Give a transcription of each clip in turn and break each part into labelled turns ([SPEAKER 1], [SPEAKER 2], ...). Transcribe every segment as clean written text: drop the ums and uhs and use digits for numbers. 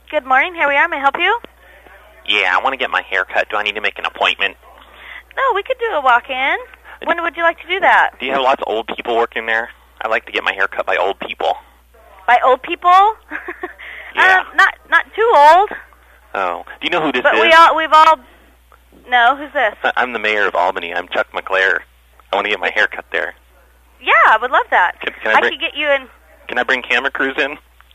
[SPEAKER 1] Good morning. Here we are. May I help you?
[SPEAKER 2] Yeah, I want to get my hair cut. Do I need to make an appointment?
[SPEAKER 1] No, we could do a walk-in. When would you like to do that?
[SPEAKER 2] Do you have lots of old people working there? I like to get my hair cut by old people.
[SPEAKER 1] By old people?
[SPEAKER 2] Yeah.
[SPEAKER 1] Not too old.
[SPEAKER 2] Oh. Do you know who this
[SPEAKER 1] But
[SPEAKER 2] is?
[SPEAKER 1] we've all... No, who's this?
[SPEAKER 2] I'm the mayor of Albany. I'm Chuck McClare. I want to get my hair cut there.
[SPEAKER 1] Yeah, I would love that.
[SPEAKER 2] Can I
[SPEAKER 1] could get you in...
[SPEAKER 2] Can I bring camera crews in?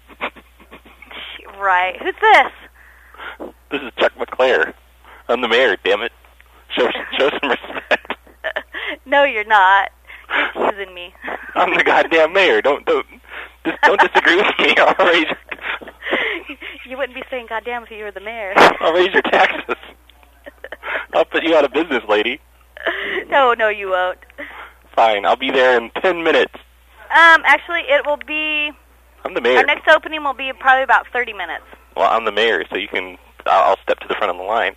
[SPEAKER 1] Right. Who's this?
[SPEAKER 2] This is Chuck McClare. I'm the mayor, damn it. Show some respect.
[SPEAKER 1] No, you're not. You're teasing me.
[SPEAKER 2] I'm the goddamn mayor. Don't disagree with me. I'll raise
[SPEAKER 1] You wouldn't be saying goddamn if you were the mayor.
[SPEAKER 2] I'll raise your taxes. I'll put you out of business, lady.
[SPEAKER 1] No, you won't.
[SPEAKER 2] Fine, I'll be there in 10 minutes.
[SPEAKER 1] Actually, it will be...
[SPEAKER 2] I'm the mayor.
[SPEAKER 1] Our next opening will be probably about 30 minutes.
[SPEAKER 2] Well, I'm the mayor, so you can... I'll step to the front of the line.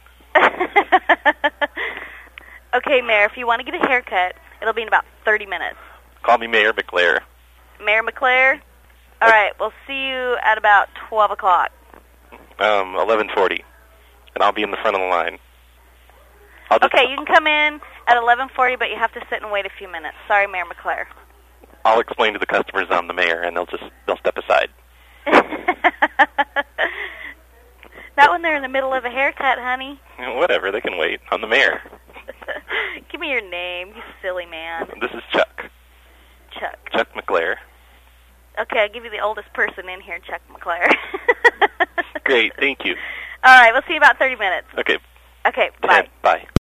[SPEAKER 1] Okay, Mayor, if you want to get a haircut, it'll be in about 30 minutes.
[SPEAKER 2] Call me Mayor McClare.
[SPEAKER 1] Mayor McClare? All right, we'll see you at about 12 o'clock.
[SPEAKER 2] 11:40. And I'll be in the front of the line.
[SPEAKER 1] Okay, you can come in at 11:40, but you have to sit and wait a few minutes. Sorry, Mayor McClare.
[SPEAKER 2] I'll explain to the customers I'm the mayor, and they'll step aside.
[SPEAKER 1] Not when they're in the middle of a haircut, honey.
[SPEAKER 2] Whatever, they can wait. I'm the mayor.
[SPEAKER 1] Give me your name, you silly man.
[SPEAKER 2] This is Chuck.
[SPEAKER 1] Chuck.
[SPEAKER 2] Chuck McClare.
[SPEAKER 1] Okay, I'll give you the oldest person in here, Chuck McClare.
[SPEAKER 2] Great, thank you.
[SPEAKER 1] All right, we'll see you about 30 minutes.
[SPEAKER 2] Okay.
[SPEAKER 1] Okay, bye.
[SPEAKER 2] Bye.